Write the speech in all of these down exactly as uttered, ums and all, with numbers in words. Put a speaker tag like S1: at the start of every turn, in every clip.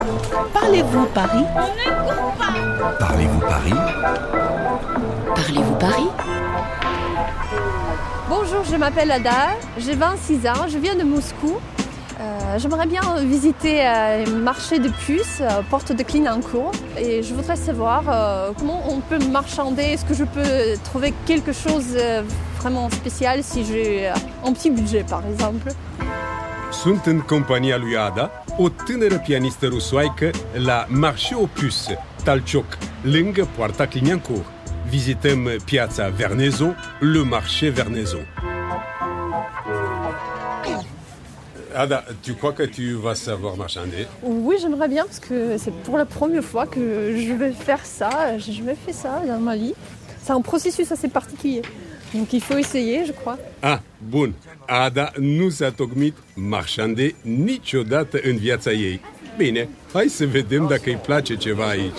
S1: Parlez-vous Paris?
S2: On ne court pas.
S3: Parlez-vous Paris?
S1: Parlez-vous Paris?
S4: Bonjour, je m'appelle Ada, j'ai vingt-six ans, je viens de Moscou. Euh, j'aimerais bien visiter euh, le marché de puces, euh, porte de Clignancourt. Et je voudrais savoir euh, comment on peut marchander. Est-ce que je peux trouver quelque chose euh, vraiment spécial si j'ai euh, un petit budget, par exemple?
S5: Sunt în compania lui Ada, o tânără pianistă rusoaică la Marché aux Puces, Talcioc, lângă poarta Clignancourt. Vizităm piața Vernezon, le marché Vernezon. Ada, tu crois que tu vas savoir marchander?
S4: Oui, j'aimerais bien parce que c'est pour la première fois que je vais faire ça. J'ai jamais fait ça dans ma vie. C'est un processus assez particulier. Donc il faut essayer, je crois.
S5: Ah, bun. Ada nu s-a tocmit marșande niciodată în viața ei. Bine, hai să vedem dacă îi place ceva aici.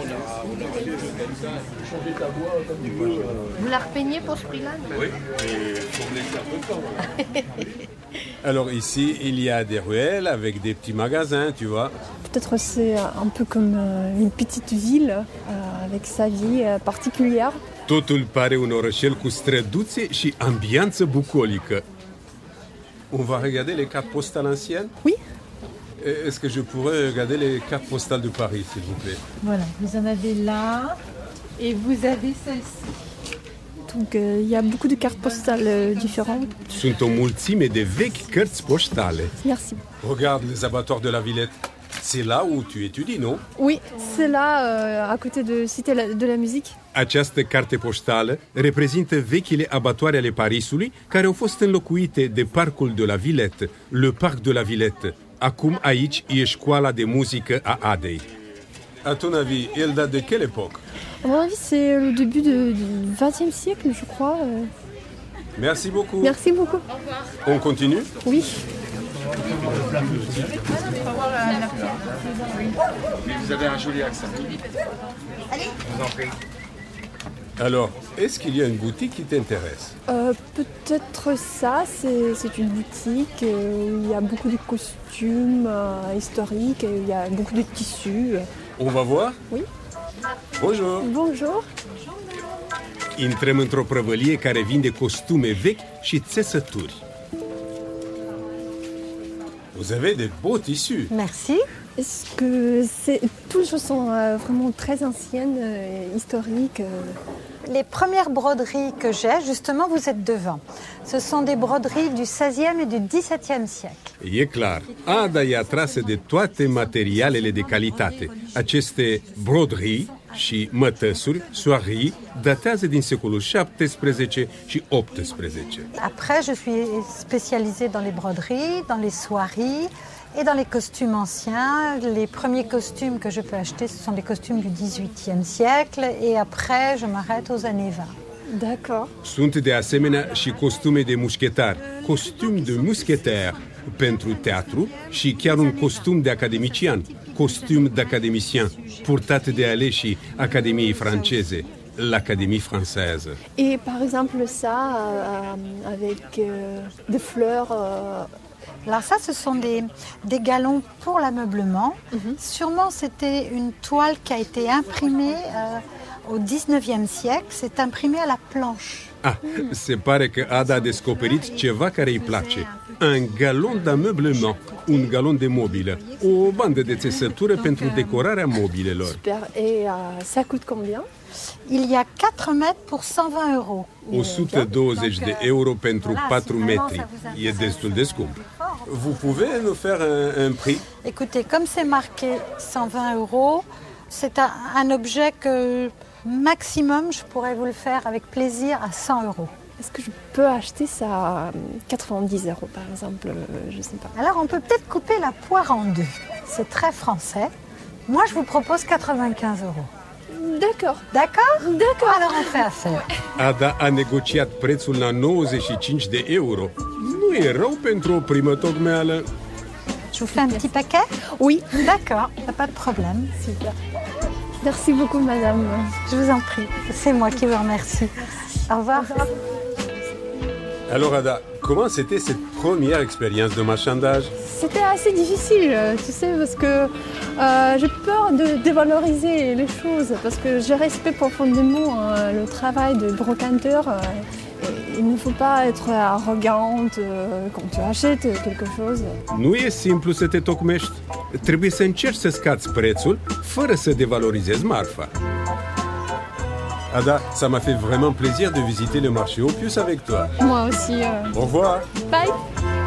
S2: Vous la repeignez pour ce prix-là?
S5: Oui, et faut me laisser un peu de temps. Alors ici, il y a des ruelles avec des petits magasins, tu vois.
S4: Peut-être c'est un peu comme une petite ville euh, avec sa vie euh, particulière.
S5: Totul pare un orășel cu străduțe și ambianță bucolică. On va regarder les cartes postales anciennes?
S4: Oui.
S5: Est-ce que je pourrais regarder les cartes postales de Paris, s'il vous plaît?
S6: Voilà, vous en avez là et vous avez celle-ci.
S4: Donc il euh, y a beaucoup de cartes postales euh, différentes.
S5: Sunt o mulțime de vechi cărți poștale.
S4: Merci.
S5: Regarde les abattoirs de la Villette. C'est là où tu étudies, non?
S4: Oui, c'est là, euh, à côté de Cité de la Musique.
S5: Această carte poștală reprezintă vechile abatoare ale Parisului care au fost înlocuite de parcul de la Villette, le Parc de la Villette. Acum aici e școala de muzică a Adei. À ton avis, elle date de quelle époque?
S4: À mon avis, c'est le début de, du vingtième siècle, je crois.
S5: Merci beaucoup.
S4: Merci beaucoup.
S2: Au revoir.
S5: On continue?
S4: Oui.
S7: Mais vous avez un joli accent. Allez. Je vous en prie.
S5: Alors, est-ce qu'il y a une boutique qui t'intéresse?
S4: euh, Peut-être ça, c'est, c'est une boutique où il y a beaucoup de costumes euh, historiques, et il y a beaucoup de tissus.
S5: On va voir?
S4: Oui.
S5: Bonjour.
S4: Bonjour.
S5: Intrăm într-o prăvălie care vinde costume vechi și țesături. Vous avez de beaux tissus.
S6: Merci.
S4: Est-ce que c'est, toutes les choses sont euh, vraiment très anciennes, euh, historiques euh...
S6: Les premières broderies que j'ai, justement, vous êtes devant. Ce sont des broderies du seizième et du dix-septième siècle.
S5: E clar, Ada e atrasă de toate materialele de calitate. Aceste broderii și mătăsuri, soieries, datează din secolul șaptesprezece și optsprezece.
S6: Après, je suis spécialisée dans les broderies, dans les soieries et dans les costumes anciens. Les premiers costumes que je peux acheter, ce sont des costumes du dix-huitième siècle et après, je m'arrête aux années vingt.
S4: D'accord.
S5: Sunt de asemenea și costume de mușchetar, costum de muscheter pentru teatru și chiar un costum de academician, costum d'académicien, purtat de aleșii Academiei franceze, l'Académie française.
S4: Et par exemple ça, euh, avec euh, des fleurs... Euh...
S6: Alors ça, ce sont des, des galons pour l'ameublement. Mm-hmm. Sûrement, c'était une toile qui a été imprimée euh, au dix-neuvième siècle. C'est imprimé à la planche.
S5: Ah, se pare că Ada a descoperit ceva care îi place. Un galon d'ameublement, un galon de mobilă, o bandă de țesătură pentru decorarea mobilelor.
S4: Super. Et uh, ça coûte combien?
S6: Il y a quatre mètres pour cent vingt euros.
S5: o sută douăzeci de euro pentru patru metri. E destul de scump. Vous pouvez nous faire un, un prix?
S6: Écoutez, comme c'est marqué cent vingt euros, c'est un, un objet que maximum je pourrais vous le faire avec plaisir à cent euros.
S4: Est-ce que je peux acheter ça à quatre-vingt-dix euros par exemple? Je sais pas.
S6: Alors on peut peut-être couper la poire en deux. C'est très français. Moi je vous propose quatre-vingt-quinze euros.
S4: D'accord.
S6: D'accord?
S4: D'accord.
S6: Alors on fait affaire.
S5: Ada a negociat prețul la nouăzeci și cinci de euro. Nu e rău pentru o primă tocmeală.
S6: Je vous fais un petit paquet?
S4: Oui.
S6: D'accord, pas de problème.
S4: Super. Merci beaucoup, madame.
S6: Je vous en prie. C'est moi qui vous remercie. Au revoir. Au revoir.
S5: Alors Ada, comment c'était cette première expérience de marchandage?
S4: c'était assez difficile, tu sais, parce que euh, j'ai peur de dévaloriser les choses, parce que je respecte profondément euh, le travail de brocanteur. Euh, il ne faut pas être arrogante euh, quand tu achètes quelque chose.
S5: Nu e simplu să te tocmești. Trebuie să încerci să scați prețul fără să devalorizezi marfa. Ada, ça m'a fait vraiment plaisir de visiter le marché Oppius avec toi.
S4: Moi aussi. Euh...
S5: Au revoir.
S4: Bye.